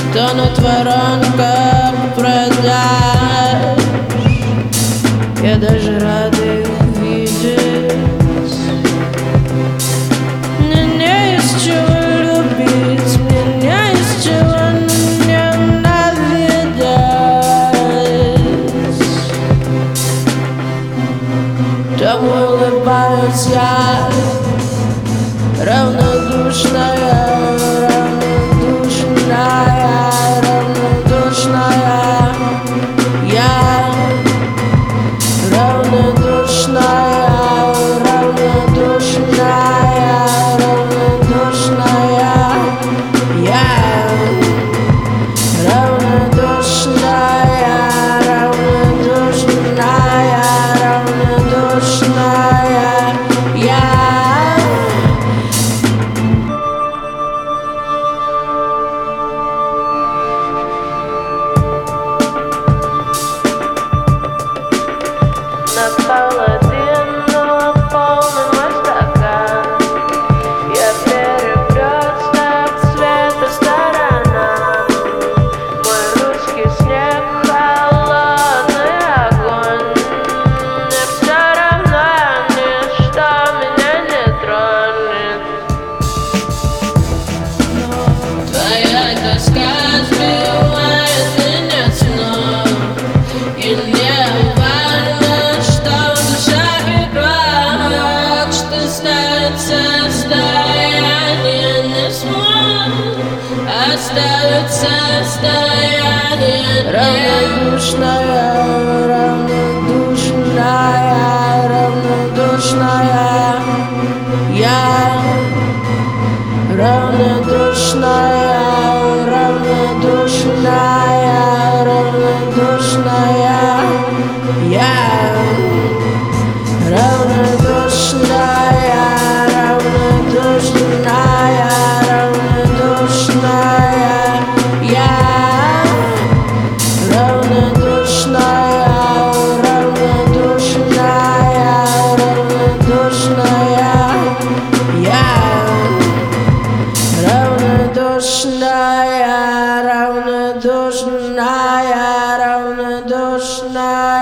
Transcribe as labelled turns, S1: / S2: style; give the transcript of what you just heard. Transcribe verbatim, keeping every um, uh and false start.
S1: что на воронках продашь. Я даже рада их видеть. Мне не из чего любить, мне не из чего ненавидеть. Там улыбаюсь я, равнодушная, равнодушная, равнодушная. Я равнодушная, равнодушная, равнодушная. Я равнодушная, равнодушная, равнодушная. Я наполовину полный мой стакан. Я перекресток света сторонам. Мой русский снег, холодный огонь. Мне все равно, ничто меня не тронет. Твоя тоска сбивает меня с ног. И не состояние не смог, остается состояние равнодушная, равнодушная, равнодушная. Я равнодушная, равнодушная, равнодушная. Я равнодушная, равнодушная, равнодушная. Я равнодушная, равнодушная, равнодушная. Я равнодушная, равнодушная, равнодушная.